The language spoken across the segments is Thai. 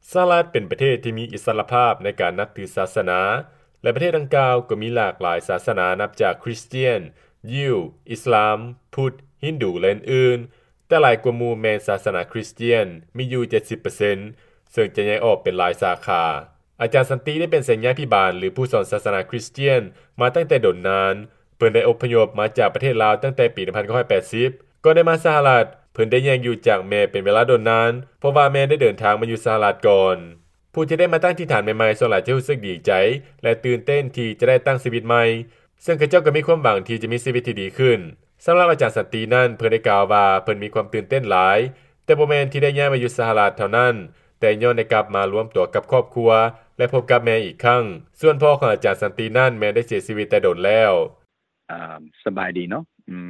สหรัฐเป็นประเทศที่มีอิสรภาพในการนับถือศาสนาและประเทศดังกล่าวก็มีหลากหลายศาสนานับจากคริสเตียนยิวอิสลามพุทธฮินดูและอื่นๆแต่หลายกว่าหมู่แม่นศาสนาคริสเตียนมีอยู่ 70% ซึ่งจะแยกออกเป็นหลายสาขาอาจารย์สันติได้เป็นศิษยาภิบาลหรือผู้สอนศาสนาคริสเตียนมาตั้งแต่ดนนานเพิ่นได้อพยพมาจากประเทศลาวตั้งแต่ปี1980ก่อนได้มาสหรัฐเพิ่นได้แยกอยู่จากแม่เป็นเวลาดนนานเพราะว่าแม่ได้เดินทางมาอยู่สหรัฐก่อนผู้ที่ได้มาตั้งที่ฐานใหม่ๆส่วนหลายจะรู้สึกดีใจและตื่นเต้นที่จะได้ตั้งชีวิตใหม่ซึ่งเขาเจ้าก็มีความหวังที่จะมีชีวิตที่ดีขึ้นสำหรับอาจารย์สันตินั้นเพิ่นได้กล่าวว่าเพิ่นมีความตื่นเต้นหลายแต่บ่แม่นที่ได้ย้ายมาอยู่สหรัฐเท่านั้นแต่ย้อนได้กลับมารวมตัวกับครอบครัวและพบกับแม่อีกครั้งส่วนพ่อของอาจารย์สันตินั้นแม้ได้เสียชีวิตแต่โดนแล้วสบายดีเนาะ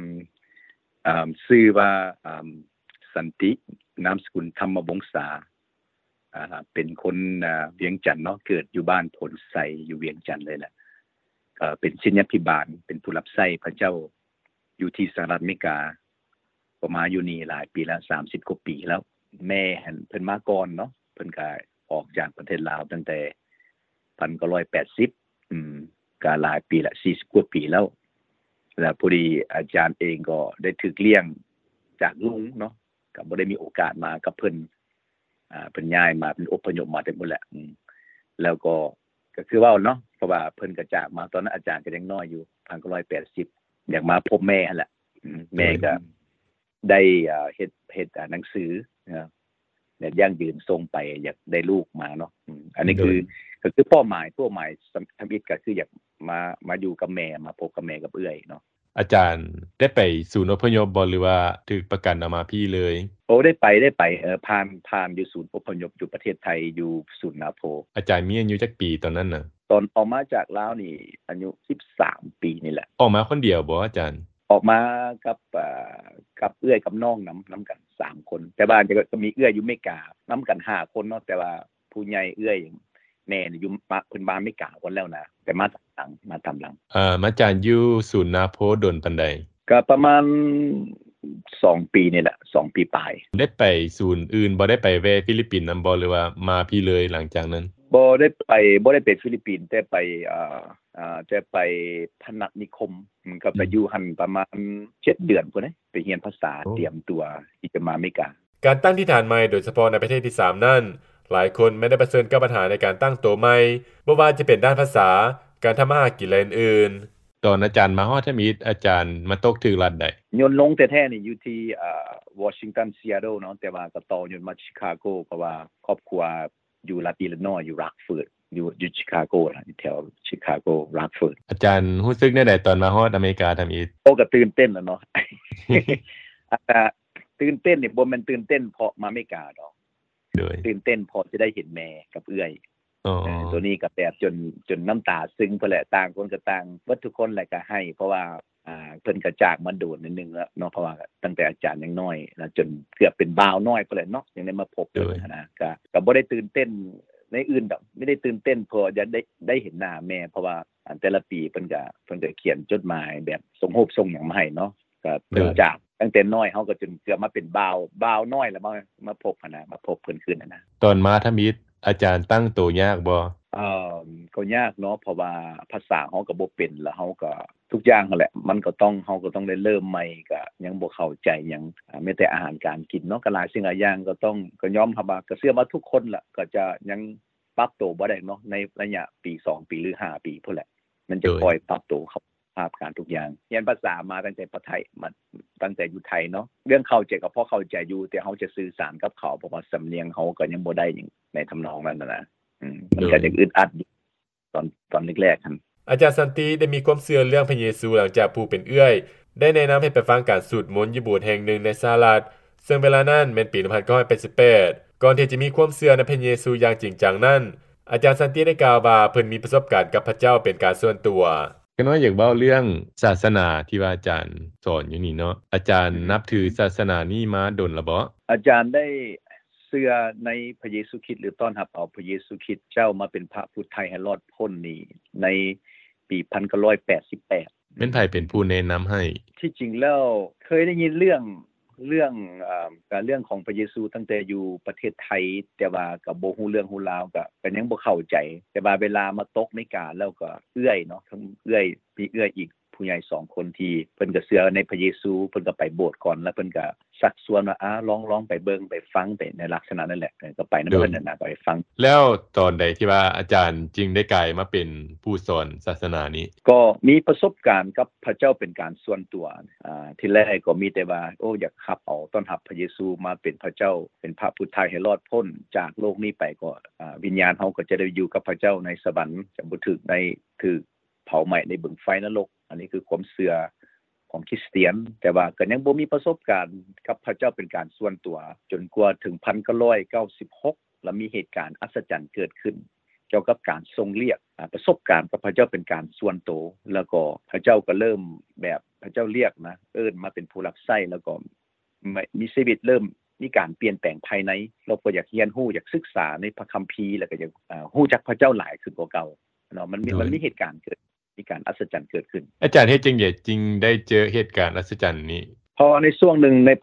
ชื่อว่าสันตินามสกุลธรรมวงศาเป็นคนเวียงจันทน์เนาะเกิดอยู่บ้านผลไสอยู่เวียงจันทน์เลยแหละเป็นศิษยาภิบาลเป็นผู้รับใช้พระเจ้าอยู่ที่สหรัฐอเมริกาประมาณอยู่นี่หลายปีแล้ว30กว่าปีแล้วแม่เพิ่นมาก่อนเนาะเพิ่นก็ออกจากประเทศลาวตั้งแต่1980ก็หลายปีละ40กว่าปีแล้วแล้วพอดีอาจารย์เองก็ได้ถูกเลี้ยงจากลุงเนาะก็บ่ได้มีโอกาสมากับเพิ่นเพิ่นย้ายมาเป็นอพยพมาแต่หมดแหละแล้วก็คือว่าเนาะเพราะว่าเพิ่นก็จากมาตอนนั้นอาจารย์ก็ยังน้อยอยู่1980อยากมาพบแม่นั่นแหละแม่ก็ได้เฮ็ดหนังสือเนี่ยยั่งยืนส่งไปอยากได้ลูกมาเนาะอันนี้คือเป้าหมายทำอิฐก็คืออยากมาอยู่กับแม่มาพบกับแม่กับเอื้อยเนาะอาจารย์ได้ไปศูนย์อพยพบ่หรือว่าถูกประกันเอามาพี่เลยโอ้ได้ไปผ่านอยู่ศูนย์อพยพอยู่ประเทศไทยอยู่ศูนย์นาโพอาจารย์มีอายุจักปีตอนนั้นน่ะตอนออกมาจากลาวนี่อายุ13ปีนี่แหละออกมาคนเดียวบ่อาจารย์ออกมากับเอื้อยกับน้องนำกัน3คนแต่บ้านก็มีเอื้อยอยู่อเมริกานำกัน5คนเนาะแต่ว่าผู้ใหญ่เอื้อยแม่นี่อยู่เพิ่นมาอเมริกาก่อนแล้วนะแต่มาตามหลังอาจารย์อยู่ศูนย์นาโพดนปานใดก็ประมาณ2ปีนี่แหละ2ปีปลายได้ไปศูนย์อื่นบ่ได้ไปแวะฟิลิปปินส์นำบ่หรือว่ามาพี่เลยหลังจากนั้นบ่ได้ไปฟิลิปปินส์แต่ไปพนัสนิคมก็ไปอยู่หั่นประมาณ7เดือนพุ่นนะไปเรียนภาษาเตรียมตัวที่จะมาอเมริกาการตั้งที่ฐานใหม่โดยเฉพาะในประเทศที่3นั้นหลายคนไม่ได้เผชิญกับปัญหาในการตั้งตัวใหม่บ่ว่าจะเป็นด้านภาษาการทำมาหากินและอื่นๆตอนอาจารย์มาฮอดทมิตอาจารย์มาตกถึงรัฐใดยนต์ลงแท้ๆนี่อยู่ที่วอชิงตันซีแอตเทิลเนาะแต่ว่าก็ต่อยนต์มาชิคาโกเพราะว่าครอบครัวอยู่รัฐอิลลินอยส์อยู่ร็อกฟอร์ดอยู่ชิคาโกล่ะอยู่แถวชิคาโกร็อกฟอร์ดอาจารย์รู้สึกแนวใดตอนมาฮอดอเมริกาทมิตโอ้ก็ตื่นเต้นแล้วเนาะ ตื่นเต้นนี่บ่แม่นตื่นเต้นเพราะมาอเมริกาดอกตื่นเต้นเพราะจะได้เห็นแม่กับเอื้อยตัวนี้ก็แบบจนน้ำตาซึ้งพุ่นแหละต่างคนก็ต่างเบิดทุกคนแหละก็ให้เพราะว่าเพิ่นก็จากมาโดนนิดนึงแล้วเนาะเพราะว่าตั้งแต่อาจารย์ยังน้อยนะจนเกือบเป็นบ่าวน้อยพุ่นแหละเนาะยังได้มาพบเพิ่นนะก็บ่ได้ตื่นเต้นในอื่นดอกไม่ได้ตื่นเต้นเพราะจะได้เห็นหน้าแม่เพราะว่าแต่ละปีเพิ่นก็เขียนจดหมายแบบส่งรูปส่งหยังมาให้เนาะก็เพิ่นจากตั้งแต่น้อยเฮาก็จนเกือบมาเป็นบ่าวน้อยแล้วมาพบนะมาพบเพิ่นคืนนะตอนมาทมิตอาจารย์ตั้งตัวยากบ่ก็ยากเนาะเพราะว่าภาษาเฮาก็บ่เป็นแล้วเฮาก็ทุกอย่างนั่นแหละมันก็ต้องเฮาก็ต้องได้เริ่มใหม่ก็ยังบ่เข้าใจหยังแม้แต่อาหารการกินเนาะก็หลายสิ่งหลายอย่างก็ยอมรับว่าก็เชื่อว่าทุกคนล่ะก็จะยังปรับตัวบ่ได้เนาะในระยะปี2ปีหรือ5ปีพุ่นแหละมันจะค่อยปรับตัวเข้าภาพการทุกอย่างเรียนภาษามาตั้งแต่ไทยมาตั้งแต่อยู่ไทยเนาะเรื่องเข้าใจก็พอเข้าใจอยู่แต่เฮาจะสื่อสารกับเขาเพราะว่าสำเนียงเฮาก็ยังบ่ได้ในทำนองนั้นนะมันก็จะอึดอัดตอนแรกๆคั่นอาจารย์สันติได้มีความเชื่อเรื่องพระเยซูหลังจากผู้เป็นเอื้อยได้แนะนำให้ไปฟังการสวดมนต์อยู่โบสถ์แห่งหนึ่งในสหรัฐซึ่งเวลานั้นแม่นปี1988ก่อนที่จะมีความเชื่อในพระเยซูอย่างจริงจังนั้นอาจารย์สันติได้กล่าวว่าเพิ่นมีประสบการณ์กับพระเจ้าเป็นการส่วนตัวก็น้อยอยากเว้าเรื่องศาสนาที่ว่าอาจารย์สอนอยู่นี่เนาะอาจารย์นับถือศาสนานี้มาดนแล้วบ่อาจารย์ได้เชื่อในพระเยซูคริสต์หรือต้อนรับเอาพระเยซูคริสต์เจ้ามาเป็นพระผู้ไถ่ให้รอดพ้นนี้ในปี1988 เป็นไผเป็นผู้แนะนําให้ที่จริงแล้วเคยได้ยินเรื่องเรื่องของพระเยซูตั้งแต่อยู่ประเทศไทยแต่ว่าก็บ่ฮู้เรื่องฮู้ราวก็ยังบ่เข้าใจแต่ว่าเวลามาตกในกาแล้วก็เอื้อยเนาะทั้งเอื้อยมีเอื้อยอีกผู้ใหญ่2คนที่เพิ่นก็เชื่อในพระเยซูเพิ่นก็ไปโบสถ์ก่อนแล้วเพิ่นก็ชักชวนว่าลองไปเบิ่งไปฟังไปในลักษณะนั่นแหละก็ไปนำเพิ่นนั่นน่ะไปฟังแล้วตอนใดที่ว่าอาจารย์จึงได้กลายมาเป็นผู้สอนศาสนานี้ก็มีประสบการณ์กับพระเจ้าเป็นการส่วนตัวที่แรกก็มีแต่ว่าอยากรับเอาต้อนรับพระเยซูมาเป็นพระเจ้าเป็นพระผู้ไถ่ให้รอดพ้นจากโลกนี้ไปก็วิญญาณเฮาก็จะได้อยู่กับพระเจ้าในสวรรค์จะบ่ถูกเผาไหม้ในบึงไฟนรกอันนี้คือความเชื่อของคริสเตียนแต่ว่าก็ยังบ่มีประสบการณ์กับพระเจ้าเป็นการส่วนตัวจนกว่าถึง1996แล้วมีเหตุการณ์อัศจรรย์เกิดขึ้นเกี่ยวกับการทรงเรียกประสบการณ์กับพระเจ้าเป็นการส่วนตัวแล้วก็พระเจ้าก็เริ่มแบบพระเจ้าเรียกนะเอิ้นมาเป็นผู้รับใช้แล้วก็มีชีวิตเริ่มมีการเปลี่ยนแปลงภายในเราก็อยากเรียนรู้อยากศึกษาในพระคัมภีร์แล้วก็อยากรู้จักพระเจ้าหลายขึ้นกว่าเก่าเนาะมันมีเหตุการณ์เกิดมีการอัศจรรย์เกิดขึ้นอาจารย์เฮ็ดจังได๋จึงได้เจอเหตุการณ์อัศจรรย์นี้พอในช่วงหนึ่งใน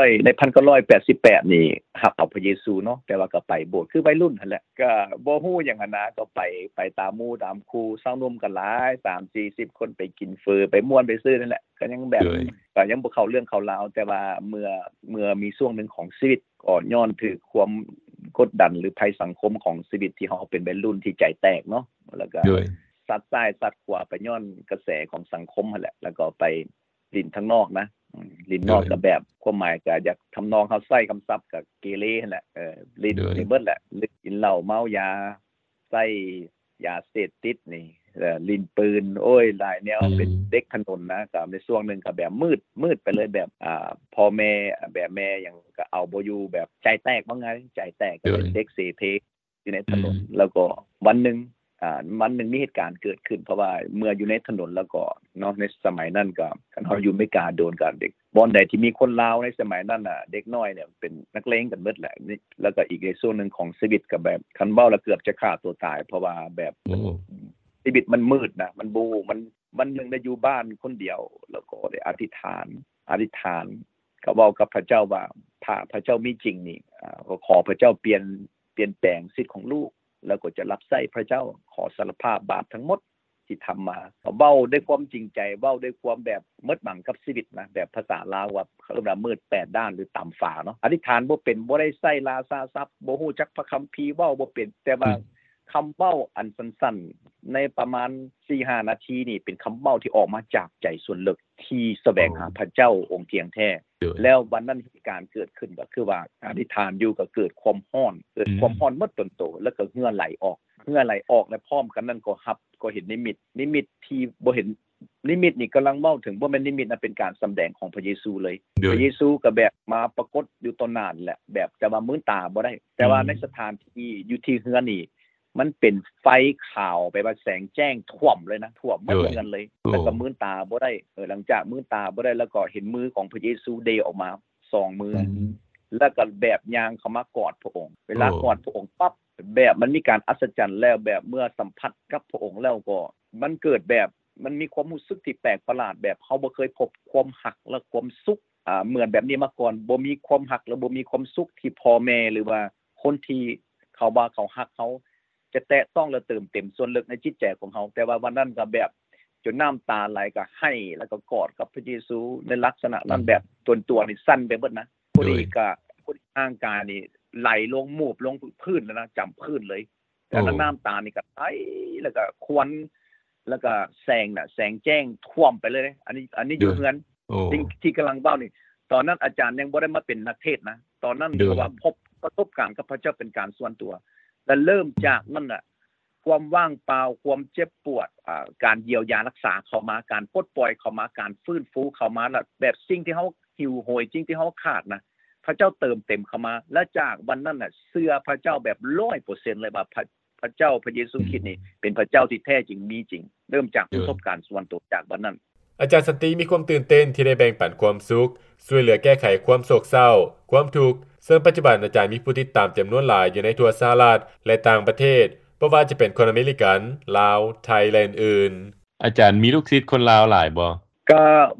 1988นี่รับเอาพระเยซูเนาะแต่ว่าก็ไปโบสถ์คือวัยรุ่นนั่นแหละก็บ่ฮู้หยังหันนะก็ไปตามหมู่ตามครูสร้างร่วมกันหลาย 3-40 คนไปกินเฟอไปม่วนไปซื้อนั่นแหละก็ยังแบบก็ยังบ่เข้าเรื่องเข้าราวแต่ว่าเมื่อมีช่วงนึงของชีวิตก็ย้อนถึงความกดดันหรือภัยสังคมของชีวิตที่เฮาเป็นวัยรุ่นที่ใจแตกเนาะแล้วก็สัดซ้ายสัดขวาไปย้อนกระแสของสังคมนั่นแหละแล้วก็ไปลิ้นทางนอกนะลิ้นนอกก็แบบความหมายก็อยากทำนองเฮาใส่คำศัพท์ก็เกเรนั่นแหละลิ้นนี่เบิดแหละกินเหล้าเมายาใส่ยาเสพติดนี่ลิ้นปืนโอ้ยหลายแนวเป็นเด็กถนนนะก็ในช่วงนึงก็แบบมืดไปเลยแบบพ่อแม่แบบแม่ยังก็เอาบ่อยู่แบบใจแตกว่าไงใจแตกก็เป็นเด็กเสเพอยู่ในถนนแล้วก็วันนึงมีเหตุการณ์เกิดขึ้นเพราะว่าเมื่ออยู่ในถนนแล้วก็เนาะในสมัยนั้นก็คันเฮาอยู่ไม่กล้าโดนกันเด็กบ่อนใดที่มีคนลาวในสมัยนั้นน่ะเด็กน้อยเนี่ยเป็นนักเลงกันหมดแหละแล้วก็อีกในส่วนนึงของชีวิตก็แบบคันเว้าแล้วเกือบจะฆ่าตัวตายเพราะว่าแบบชีวิตมันมืดนะมันบูมันนึงได้อยู่บ้านคนเดียวแล้วก็ได้อธิษฐานก็เว้ากับพระเจ้าว่าถ้าพระเจ้ามีจริงนี่ก็ขอพระเจ้าเปลี่ยนแปลงชีวิตของลูกแล้วก็จะรับใช้พระเจ้าขอสารภาพบาปทั้งหมดที่ทำมาเว้าด้วยความจริงใจเว้าด้วยความแบบมืดบังกับชีวิตนะแบบภาษาลาวว่าเขาเรียกว่ามืด8ด้านหรือต่ำฝาเนาะอธิษฐานบ่เป็นบ่ได้ใช้ลาซาซับบ่ฮู้จักพระคัมภีร์เว้าบ่เป็นแต่ว่าคำเว้าอันสั้นๆในประมาณ 4-5 นาทีนี่เป็นคำเว้าที่ออกมาจากใจส่วนลึกที่แสวงหาพระเจ้าองค์เที่ยงแท้แล้ววันนั้นเหตุการณ์เกิดขึ้นก็คือว่าอธิษฐานอยู่ก็เกิดความร้อนหมดต้นโตแล้วก็เหงื่อไหลออกและพร้อมกันนั้นก็เห็นนิมิตที่บ่เห็นนิมิตนี่กำลังเว้าถึงบ่แม่นนิมิตน่ะเป็นการสำแดงของพระเยซูเลยพระเยซูก็แบบมาปรากฏอยู่ต่อหน้าแหละแบบจะว่ามื้นตาบ่ได้แต่ว่าในสถานที่อยู่ที่เฮือนนี่มันเป็นไฟขาวไปว่าแสงแจ้งท่วมเลยนะท่วมหมดเฮือนเลยแล้วก็มื้นตาบ่ได้หลังจากมื้นตาบ่ได้แล้วก็เห็นมือของพระเยซูเดออกมา2มือแล้วก็แบบย่างเข้ามากอดพระองค์เวลากอดพระองค์ปั๊บแบบมันมีการอัศจรรย์แล้วแบบเมื่อสัมผัสกับพระองค์แล้วก็มันเกิดแบบมันมีความรู้สึกที่แปลกประหลาดแบบเฮาบ่เคยพบความรักและความสุขเหมือนแบบนี้มาก่อนบ่มีความรักและบ่มีความสุขที่พ่อแม่หรือว่าคนที่เขาว่าเขารักเขาจะแตะต้องและเติมเต็มส่วนลึกในจิตใจของเฮาแต่ว่าวันนั้นก็แบบจนน้ำตาไหลก็ให้แล้วก็กอดกับพระเยซูในลักษณะนั้นแบบตัวนี่สั่นไปหมดนะผู้นี้ก็คนร่างกายนี่ไหลลงมูบลงพื้นแล้วนะจำพื้นเลยแต่น้ำตานี่ก็ไหลแล้วก็ควันแล้วก็แสงแจ้งท่วมไปเลยอันนี้อยู่เฮือนที่กำลังเว้านี่ตอนนั้นอาจารย์ยังบ่ได้มาเป็นนักเทศน์นะตอนนั้นเพราะว่าพบประสบการณ์กับพระเจ้าเป็นการส่วนตัวและเริ่มจากนั่นน่ะความว่างเปล่าความเจ็บปวดการเยียวยารักษาเข้ามาการปลดปล่อยเข้ามาการฟื้นฟูเข้ามาแล้วแบบสิ่งที่เฮาหิวโหยจริงที่เฮาขาดนะพระเจ้าเติมเต็มเข้ามาและจากวันนั้นน่ะเชื่อพระเจ้าแบบ 100% เลยว่าพระเจ้าพระเยซูคริสต์นี่เป็นพระเจ้าที่แท้จริงมีจริงเริ่มจากประสบการณ์ส่วนตัวจากวันนั้นอาจารย์สันติมีความตื่นเต้นที่ได้แบ่งปันความสุขช่วยเหลือแก้ไขความโศกเศร้าความทุกข์ซึ่งปัจจุบันอาจารย์มีผู้ติดตามจำนวนหลายอยู่ในทั่วสหรัฐและต่างประเทศบ่ว่าจะเป็นคนอเมริกันลาวไทยและอื่นๆอาจารย์มีลูกศิษย์คนลาวหลายบ่ก็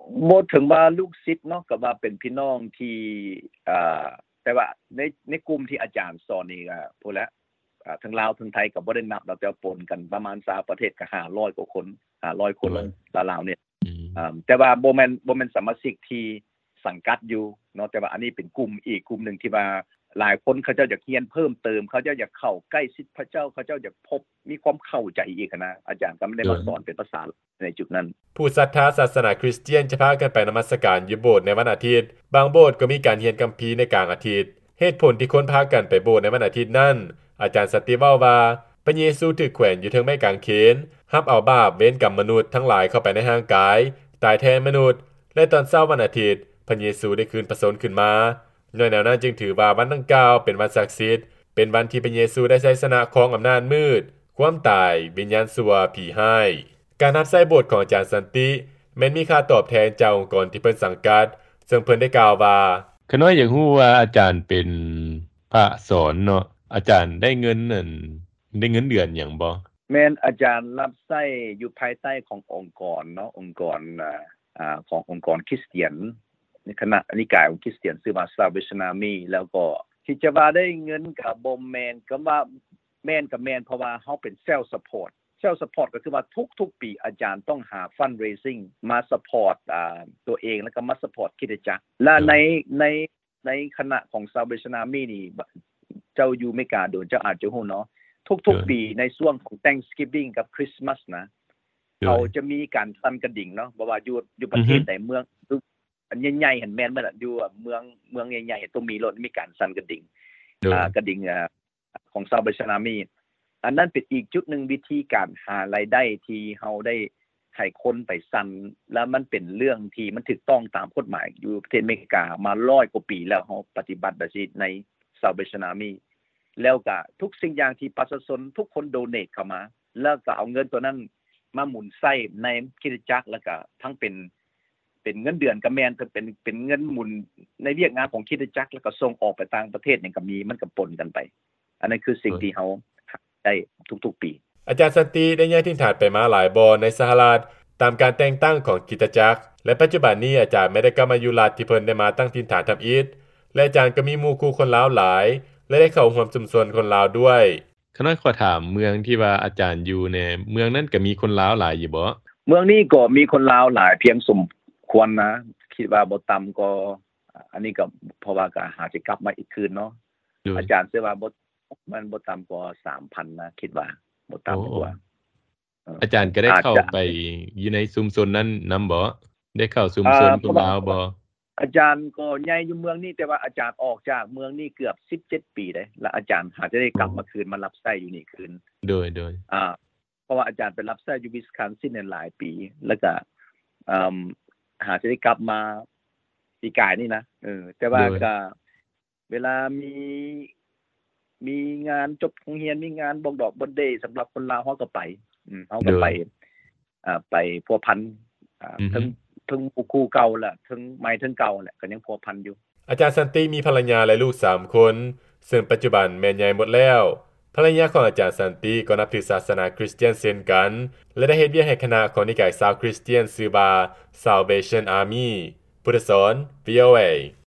บ่ถึงว่าลูกศิษย์เนาะก็ว่าเป็นพี่น้องที่แต่ว่าในกลุ่มที่อาจารย์สอนนี่ก็พูดแล้วทั้งลาวทั้งไทยก็บ่ได้นับเราจะปนกันประมาณ3ประเทศก็500กว่าคน500คนลาวเนี่ยแต่ว่าบ่แม่นสมาชิกที่สังกัดอยู่เนาะแต่ว่าอันนี้เป็นกลุ่มอีกกลุ่มนึงที่ว่าหลายคนเขาเจ้าอยากเรียนเพิ่มเติมเขาเจ้าอยากเข้าใกล้ชิดพระเจ้าเขาเจ้าอยากพบมีความเข้าใจอีกนะอาจารย์ก็ไม่ได้มาสอนเป็นภาษาในจุดนั้นผู้ศรัทธาศาสนาคริสเตียนจะพากันไปนมัสการอยู่โบสถ์ในวันอาทิตย์บางโบสถ์ก็มีการเรียนคัมภีร์ในกลางอาทิตย์เหตุผลที่คนพากันไปโบสถ์ในวันอาทิตย์นั้นอาจารย์สติเว้าว่าพระเยซูถูกแขวนอยู่เทิงไม้กางเขนรับเอาบาปเว้นกรรมมนุษย์ทั้งหลายเข้าไปในร่างกายตายแทนมนุษย์และตอนเช้าวันอาทิตย์พระเยซูได้คืนพระชนม์ขึ้นมาด้วยแนวนั้นจึงถือว่าวันดังกล่าวเป็นวันศักดิ์สิทธิ์เป็นวันที่พระเยซูได้ชัยชนะของอำนาจมืดความตายวิญญาณชั่วผีร้ายการรับใช้โบสถ์ของอาจารย์สันติแม้นมีค่าตอบแทนจากองค์กรที่เพิ่นสังกัดซึ่งเพิ่นได้กล่าวว่าขน้อยอยากฮู้ว่าอาจารย์เป็นพระสอนเนาะอาจารย์ได้เงินนั่นได้เงินเดือนหยังบ่แม่นอาจารย์รับใช้อยู่ภายใต้ขององค์กรเนาะองค์กรขององค์กรคริสเตียนในคณะนิกายของคริสเตียนชื่อว่า Salvation Army แล้วก็ที่จะว่าได้เงินก็บ่แม่นก็ว่าแม่นก็แม่นเพราะว่าเฮาเป็น self support self support ก็คือว่าทุกๆปีอาจารย์ต้องหา fundraising มา support ตัวเองแล้วก็มา support คริสตจักรและในคณะของ Salvation Army นี่เจ้าอยู่อเมริกาโดนเจ้าอาจจะฮู้เนาะทุกๆปีในช่วงของ Thanksgiving กับ Christmas นะเขาจะมีการสั่นกระดิ่งเนาะบ่ว่าอยู่ประเทศใดเมืองอันใหญ่ๆเห็นแม่นบ่ล่ะอยู่เมืองใหญ่ๆต้องมีรถมีการสั่นกระดิ่งกระดิ่งของ Salvation Army อันนั้นเป็นอีกจุดนึงวิธีการหารายได้ที่เฮาได้ให้คนไปสั่นแล้วมันเป็นเรื่องที่มันถูกต้องตามกฎหมายอยู่ประเทศอเมริกามา100กว่าปีแล้วเฮาปฏิบัติแบบนี้ใน Salvation Army แล้วก็ทุกสิ่งอย่างที่ประชาชนทุกคนโดเนทเข้ามาแล้วก็เอาเงินตัวนั้นมาหมุนใช้ในคริสตจักรแล้วก็ทั้งเป็นเงินเดือนก็แม่นเป็นเงินหมุนในเวียกงานของคริสตจักรแล้วก็ส่งออกไปต่างประเทศนี่ก็มีมันก็ปนกันไปอันนั้นคือสิ่งที่เฮาได้ทุกๆปีอาจารย์สันติได้ย้ายถิ่นฐานไปมาหลายบ่ในสหรัฐตามการแต่งตั้งของคริสตจักรและปัจจุบันนี้อาจารย์ไม่ได้กลับมาอยู่รัฐที่เพิ่นได้มาตั้งถิ่นฐานทำอิฐและอาจารย์ก็มีหมู่คู่คนลาวหลายและได้เข้าร่วมชุมชนคนลาวด้วยขน้อยขอถามเมืองที่ว่าอาจารย์อยู่ในเมืองนั้นก็มีคนลาวหลายอยู่บ่เมืองนี้ก็มีคนลาวหลายเพียงสมควรนะคิดว่าบ่ต่ำก็อันนี้ก็เพราะว่าก็หาสิกลับมาอีกคืนเนาะอาจารย์เชื่อว่ามันบ่ต่ำกว่า 3,000 นะคิดว่าบ่ต่ำกว่าอาจารย์ก็ได้เข้าไปอยู่ในชุมชนนั้นนำบ่ได้เข้าชุมชนคนลาวบ่อาจารย์ก็ใหญ่อยู่เมืองนี้แต่ว่าอาจารย์ออกจากเมืองนี้เกือบ17ปีได้แล้วอาจารย์หาจะได้กลับมาคืนมารับใช้อยู่นี่คืนโดยเพราะว่าอาจารย์ไปรับใช้อยู่วิสคอนซินหลายปีแล้วก็หาจะได้กลับมาปีกายนี่นะแต่ว่าก็เวลามีงานจบโรงเรียนมีงานบอกดอกเบิร์ธเดย์สำหรับคนลาวเฮาก็ไปเฮาก็ไปพัวพันถึงคู่เก่าแหละถึงใหม่ถึงเก่าแหละก็ยังพัวพันอยู่อาจารย์สันติมีภรรยาและลูก3คนซึ่งปัจจุบันแม่นใหญ่หมดแล้วภรรยาของอาจารย์สันติก็นับถือศาสนาคริสเตียนเช่นกันและได้เฮ็ดเวียกให้คณะของนิกายชาวคริสเตียนชื่อว่า Salvation Army พุทธสอน VOA